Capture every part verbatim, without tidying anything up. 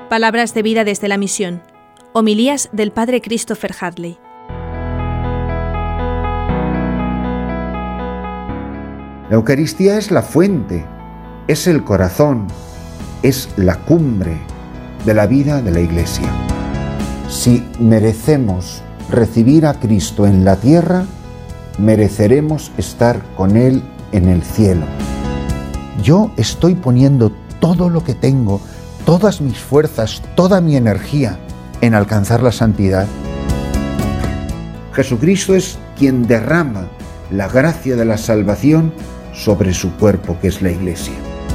Palabras de vida desde la misión. Homilías del Padre Christopher Hadley. La Eucaristía es la fuente, es el corazón, es la cumbre de la vida de la Iglesia. Si merecemos recibir a Cristo en la tierra, mereceremos estar con Él en el cielo. Yo estoy poniendo todo lo que tengo, todas mis fuerzas, toda mi energía en alcanzar la santidad. Jesucristo es quien derrama la gracia de la salvación sobre su cuerpo, que es la Iglesia.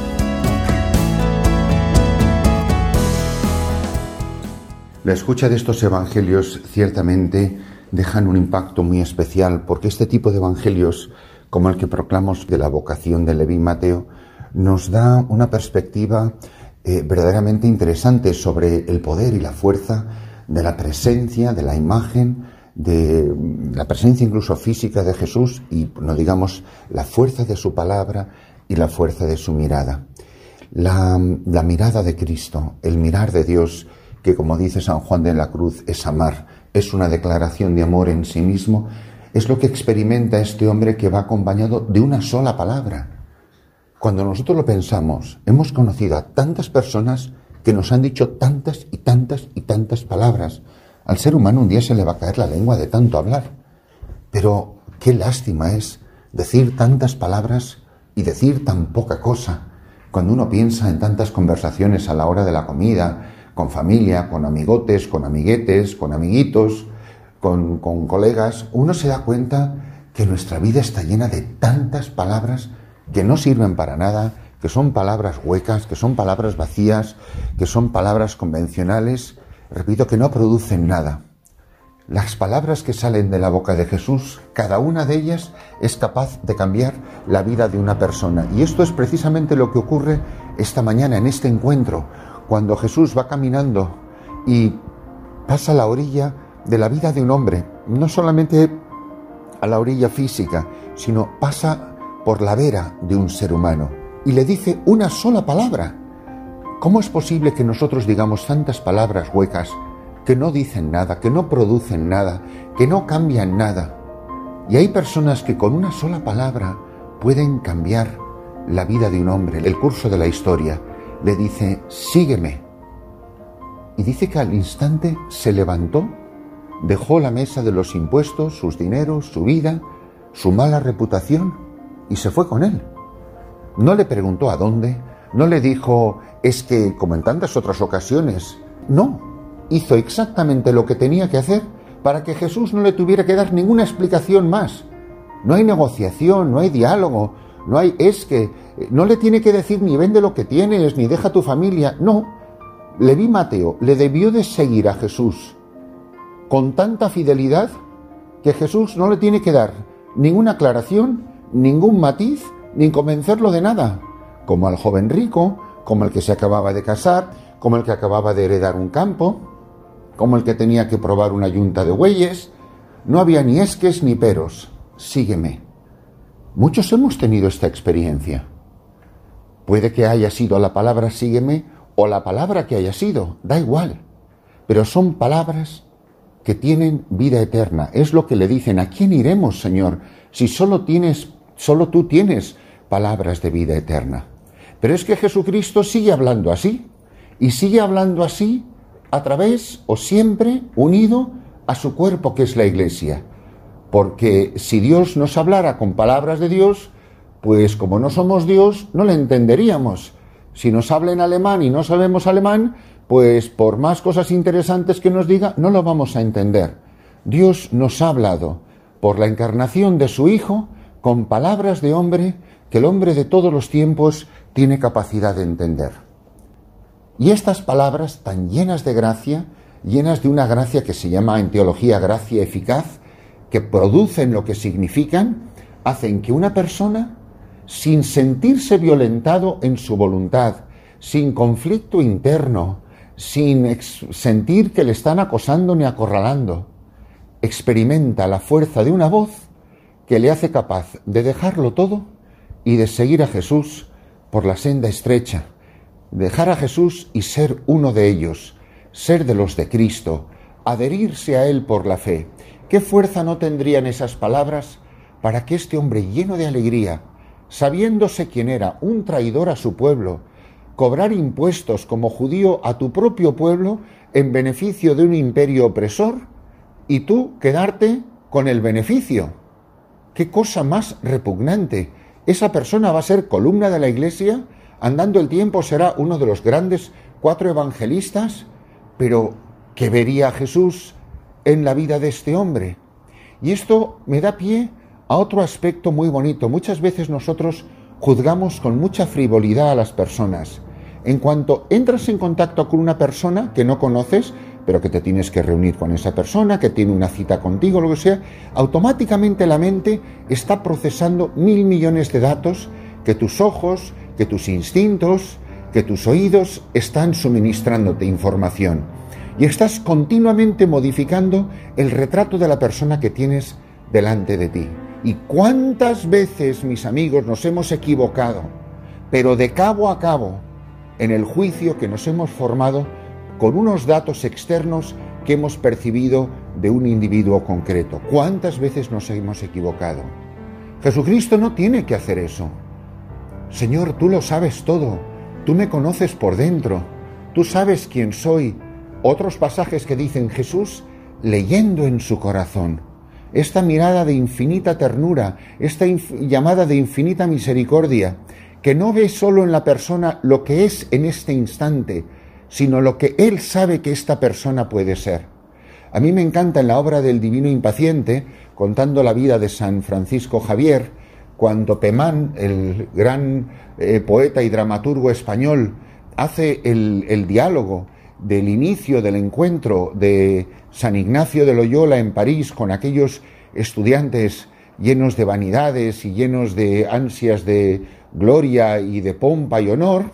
La escucha de estos evangelios ciertamente dejan un impacto muy especial, porque este tipo de evangelios, como el que proclamamos de la vocación de Leví Mateo, nos da una perspectiva eh, verdaderamente interesante sobre el poder y la fuerza de la presencia, de la imagen, de la presencia incluso física de Jesús y, no digamos, la fuerza de su palabra y la fuerza de su mirada. La, la mirada de Cristo, el mirar de Dios, que como dice San Juan de la Cruz, es amar, es una declaración de amor en sí mismo, es lo que experimenta este hombre que va acompañado de una sola palabra. Cuando nosotros lo pensamos, hemos conocido a tantas personas que nos han dicho tantas y tantas y tantas palabras. Al ser humano un día se le va a caer la lengua de tanto hablar. Pero qué lástima es decir tantas palabras y decir tan poca cosa. Cuando uno piensa en tantas conversaciones a la hora de la comida, con familia, con amigotes, con amiguetes, con amiguitos, con, con colegas, uno se da cuenta que nuestra vida está llena de tantas palabras que no sirven para nada, que son palabras huecas, que son palabras vacías, que son palabras convencionales, repito, que no producen nada. Las palabras que salen de la boca de Jesús, cada una de ellas es capaz de cambiar la vida de una persona. Y esto es precisamente lo que ocurre esta mañana en este encuentro, cuando Jesús va caminando y pasa a la orilla de la vida de un hombre, no solamente a la orilla física, sino pasa por la vera de un ser humano y le dice una sola palabra. ¿Cómo es posible que nosotros digamos tantas palabras huecas que no dicen nada, que no producen nada, que no cambian nada? Y hay personas que con una sola palabra pueden cambiar la vida de un hombre, el curso de la historia. Le dice, sígueme. Y dice que al instante se levantó, dejó la mesa de los impuestos, sus dineros, su vida, su mala reputación, y se fue con él. No le preguntó a dónde, no le dijo, es que, como en tantas otras ocasiones, no, hizo exactamente lo que tenía que hacer para que Jesús no le tuviera que dar ninguna explicación más. No hay negociación, no hay diálogo, no hay, es que, no le tiene que decir ni vende lo que tienes, ni deja tu familia, no. Leví Mateo le debió de seguir a Jesús con tanta fidelidad que Jesús no le tiene que dar ninguna aclaración, ningún matiz, ni convencerlo de nada, como al joven rico, como el que se acababa de casar, como el que acababa de heredar un campo, como el que tenía que probar una yunta de bueyes. No había ni esques ni peros. Sígueme. Muchos hemos tenido esta experiencia. Puede que haya sido la palabra sígueme o la palabra que haya sido, da igual, pero son palabras que tienen vida eterna. Es lo que le dicen, ¿a quién iremos, Señor, si solo tienes, solo tú tienes palabras de vida eterna? Pero es que Jesucristo sigue hablando así, y sigue hablando así a través o siempre unido a su cuerpo, que es la Iglesia. Porque si Dios nos hablara con palabras de Dios, pues como no somos Dios, no le entenderíamos. Si nos habla en alemán y no sabemos alemán, pues por más cosas interesantes que nos diga, no lo vamos a entender. Dios nos ha hablado por la encarnación de su Hijo con palabras de hombre que el hombre de todos los tiempos tiene capacidad de entender. Y estas palabras tan llenas de gracia, llenas de una gracia que se llama en teología gracia eficaz, que producen lo que significan, hacen que una persona, sin sentirse violentado en su voluntad, sin conflicto interno, sin ex- sentir que le están acosando ni acorralando, experimenta la fuerza de una voz que le hace capaz de dejarlo todo y de seguir a Jesús por la senda estrecha, dejar a Jesús y ser uno de ellos, ser de los de Cristo, adherirse a Él por la fe. ¿Qué fuerza no tendrían esas palabras para que este hombre lleno de alegría, sabiéndose quién era, un traidor a su pueblo, cobrar impuestos como judío a tu propio pueblo en beneficio de un imperio opresor y tú quedarte con el beneficio? ¡Qué cosa más repugnante! Esa persona va a ser columna de la Iglesia, andando el tiempo será uno de los grandes cuatro evangelistas, pero ¿qué vería Jesús en la vida de este hombre? Y esto me da pie a otro aspecto muy bonito. Muchas veces nosotros juzgamos con mucha frivolidad a las personas. En cuanto entras en contacto con una persona que no conoces, pero que te tienes que reunir con esa persona, que tiene una cita contigo, lo que sea, automáticamente la mente está procesando mil millones de datos que tus ojos, que tus instintos, que tus oídos están suministrándote información. Y estás continuamente modificando el retrato de la persona que tienes delante de ti. ¿Y cuántas veces, mis amigos, nos hemos equivocado, pero de cabo a cabo, en el juicio que nos hemos formado con unos datos externos que hemos percibido de un individuo concreto? ¿Cuántas veces nos hemos equivocado? Jesucristo no tiene que hacer eso. Señor, tú lo sabes todo, tú me conoces por dentro, tú sabes quién soy. Otros pasajes que dicen Jesús leyendo en su corazón. Esta mirada de infinita ternura, esta inf- llamada de infinita misericordia, que no ve solo en la persona lo que es en este instante, sino lo que Él sabe que esta persona puede ser. A mí me encanta en la obra del Divino Impaciente, contando la vida de San Francisco Javier, cuando Pemán, el gran eh, poeta y dramaturgo español, hace el, el diálogo del inicio del encuentro de San Ignacio de Loyola en París con aquellos estudiantes llenos de vanidades y llenos de ansias de gloria y de pompa y honor.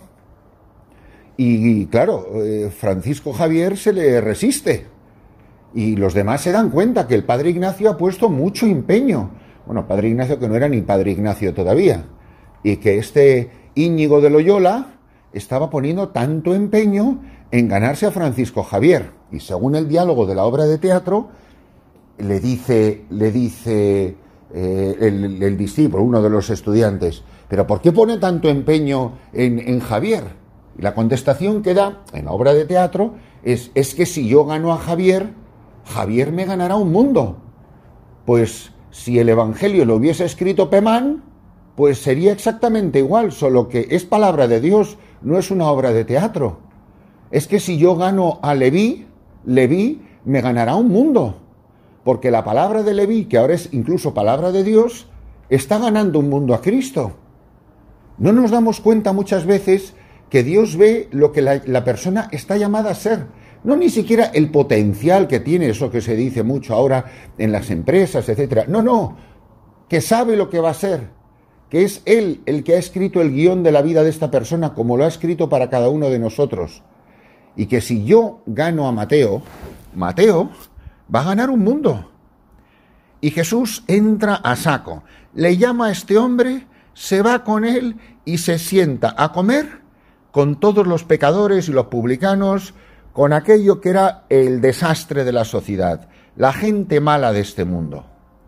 Y claro, eh, Francisco Javier se le resiste y los demás se dan cuenta que el padre Ignacio ha puesto mucho empeño. Bueno, padre Ignacio que no era ni padre Ignacio todavía, y que este Íñigo de Loyola estaba poniendo tanto empeño en ganarse a Francisco Javier. Y según el diálogo de la obra de teatro, le dice, le dice eh, el, el discípulo, uno de los estudiantes, ¿pero por qué pone tanto empeño en, en Javier? Y la contestación que da en la obra de teatro es, es que si yo gano a Javier, Javier me ganará un mundo. Pues si el Evangelio lo hubiese escrito Pemán, pues sería exactamente igual, solo que es palabra de Dios, no es una obra de teatro. Es que si yo gano a Leví, Leví me ganará un mundo, porque la palabra de Leví, que ahora es incluso palabra de Dios, está ganando un mundo a Cristo. No nos damos cuenta muchas veces que Dios ve lo que la, la persona está llamada a ser, no ni siquiera el potencial que tiene, eso que se dice mucho ahora en las empresas, etcétera. No, no, que sabe lo que va a ser, que es Él el que ha escrito el guión de la vida de esta persona, como lo ha escrito para cada uno de nosotros. Y que si yo gano a Mateo, Mateo va a ganar un mundo. Y Jesús entra a saco, le llama a este hombre, se va con él y se sienta a comer con todos los pecadores y los publicanos, con aquello que era el desastre de la sociedad, la gente mala de este mundo.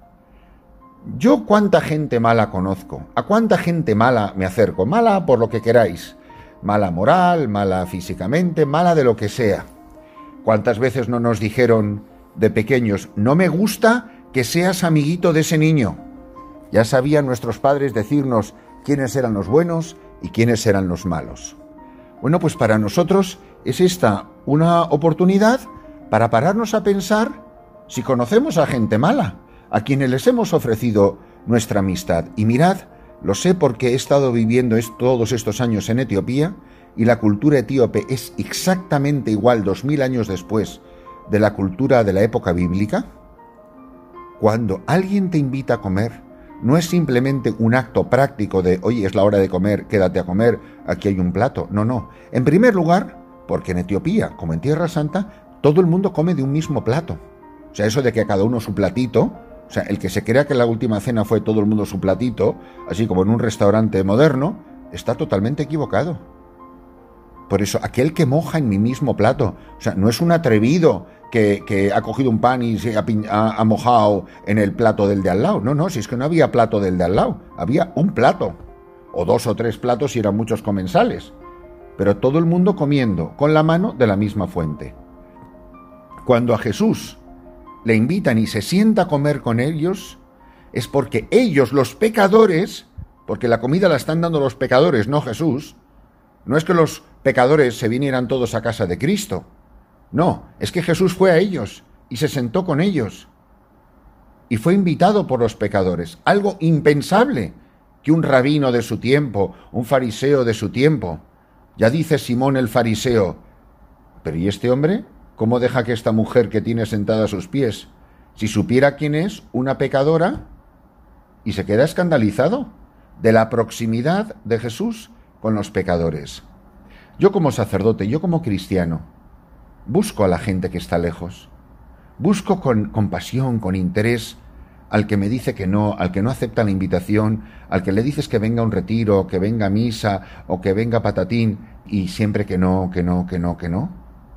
Yo cuánta gente mala conozco, a cuánta gente mala me acerco, mala por lo que queráis, mala moral, mala físicamente, mala de lo que sea. ¿Cuántas veces no nos dijeron de pequeños, no me gusta que seas amiguito de ese niño? Ya sabían nuestros padres decirnos quiénes eran los buenos y quiénes eran los malos. Bueno, pues para nosotros es esta una oportunidad para pararnos a pensar si conocemos a gente mala, a quienes les hemos ofrecido nuestra amistad. Y mirad, lo sé porque he estado viviendo todos estos años en Etiopía y la cultura etíope es exactamente igual dos mil años después de la cultura de la época bíblica. Cuando alguien te invita a comer, no es simplemente un acto práctico de, oye, es la hora de comer, quédate a comer, aquí hay un plato. No, no. En primer lugar, porque en Etiopía, como en Tierra Santa, todo el mundo come de un mismo plato. O sea, eso de que a cada uno su platito, o sea, el que se crea que la última cena fue todo el mundo su platito, así como en un restaurante moderno, está totalmente equivocado. Por eso, aquel que moja en mi mismo plato, o sea, no es un atrevido que, que ha cogido un pan y se ha, ha, ha mojado en el plato del de al lado. No, no, si es que no había plato del de al lado, había un plato, o dos o tres platos si eran muchos comensales, pero todo el mundo comiendo con la mano de la misma fuente. Cuando a Jesús le invitan y se sienta a comer con ellos, es porque ellos, los pecadores, porque la comida la están dando los pecadores, no Jesús. No es que los pecadores se vinieran todos a casa de Cristo. No, es que Jesús fue a ellos y se sentó con ellos. Y fue invitado por los pecadores. Algo impensable que un rabino de su tiempo, un fariseo de su tiempo. Ya dice Simón el fariseo, ¿pero y este hombre? ¿Cómo deja que esta mujer que tiene sentada a sus pies? Si supiera quién es, una pecadora, y se queda escandalizado de la proximidad de Jesús con los pecadores. Yo como sacerdote, yo como cristiano, busco a la gente que está lejos. Busco con compasión, con interés, al que me dice que no, al que no acepta la invitación, al que le dices que venga a un retiro, que venga a misa, o que venga patatín, y siempre que no, que no, que no, que no.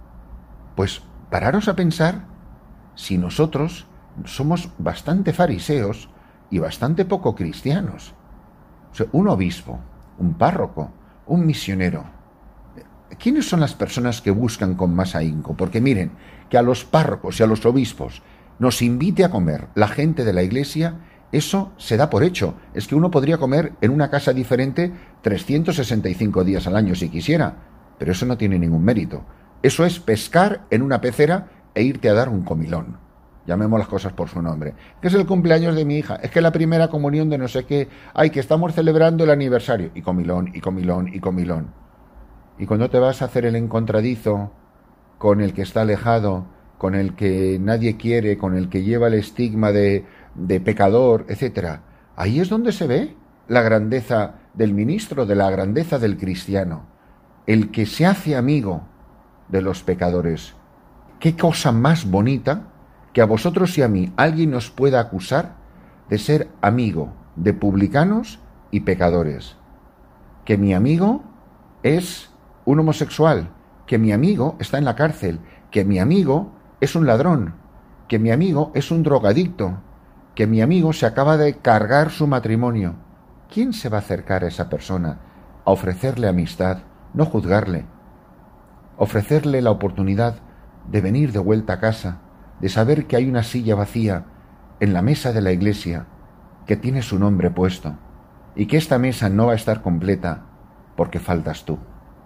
Pues pararos a pensar si nosotros somos bastante fariseos y bastante poco cristianos. O sea, un obispo, un párroco, un misionero. ¿Quiénes son las personas que buscan con más ahínco? Porque miren, que a los párrocos y a los obispos nos invite a comer la gente de la iglesia, eso se da por hecho. Es que uno podría comer en una casa diferente trescientos sesenta y cinco días al año si quisiera, pero eso no tiene ningún mérito. Eso es pescar en una pecera e irte a dar un comilón. Llamemos las cosas por su nombre. Que es el cumpleaños de mi hija, es que la primera comunión de no sé qué, ay, que estamos celebrando el aniversario, y comilón, y comilón, y comilón. Y cuando te vas a hacer el encontradizo con el que está alejado, con el que nadie quiere, con el que lleva el estigma de, de pecador, etcétera, ahí es donde se ve la grandeza del ministro, de la grandeza del cristiano, el que se hace amigo de los pecadores. ¿Qué cosa más bonita que a vosotros y a mí alguien nos pueda acusar de ser amigo de publicanos y pecadores? Que mi amigo es un homosexual, que mi amigo está en la cárcel, que mi amigo es un ladrón, que mi amigo es un drogadicto, que mi amigo se acaba de cargar su matrimonio. ¿Quién se va a acercar a esa persona a ofrecerle amistad, no juzgarle? Ofrecerle la oportunidad de venir de vuelta a casa, de saber que hay una silla vacía en la mesa de la iglesia que tiene su nombre puesto y que esta mesa no va a estar completa porque faltas tú.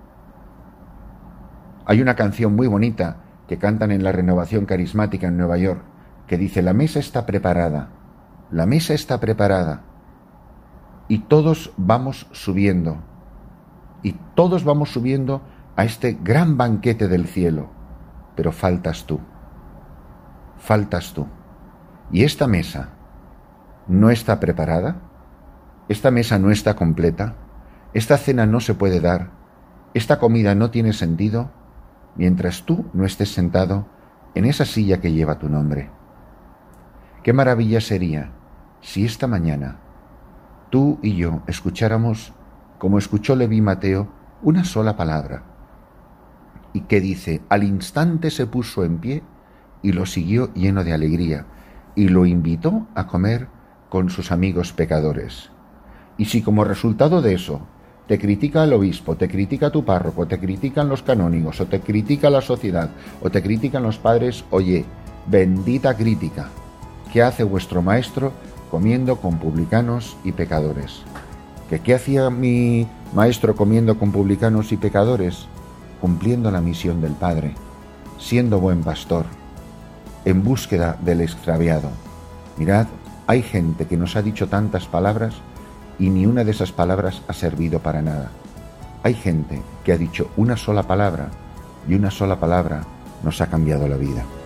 Hay una canción muy bonita que cantan en la Renovación Carismática en Nueva York que dice: la mesa está preparada, la mesa está preparada y todos vamos subiendo y todos vamos subiendo a este gran banquete del cielo, pero faltas tú, faltas tú. ¿Y esta mesa no está preparada? ¿Esta mesa no está completa? ¿Esta cena no se puede dar? ¿Esta comida no tiene sentido mientras tú no estés sentado en esa silla que lleva tu nombre? Qué maravilla sería si esta mañana tú y yo escucháramos, como escuchó Leví Mateo, una sola palabra, y que dice: al instante se puso en pie y lo siguió lleno de alegría, y lo invitó a comer con sus amigos pecadores. Y si como resultado de eso te critica el obispo, te critica tu párroco, te critican los canónigos, o te critica la sociedad, o te critican los padres, oye, bendita crítica. ¿Qué hace vuestro maestro comiendo con publicanos y pecadores? ¿Que qué hacía mi maestro comiendo con publicanos y pecadores? Cumpliendo la misión del Padre, siendo buen pastor, en búsqueda del extraviado. Mirad, hay gente que nos ha dicho tantas palabras y ni una de esas palabras ha servido para nada. Hay gente que ha dicho una sola palabra y una sola palabra nos ha cambiado la vida.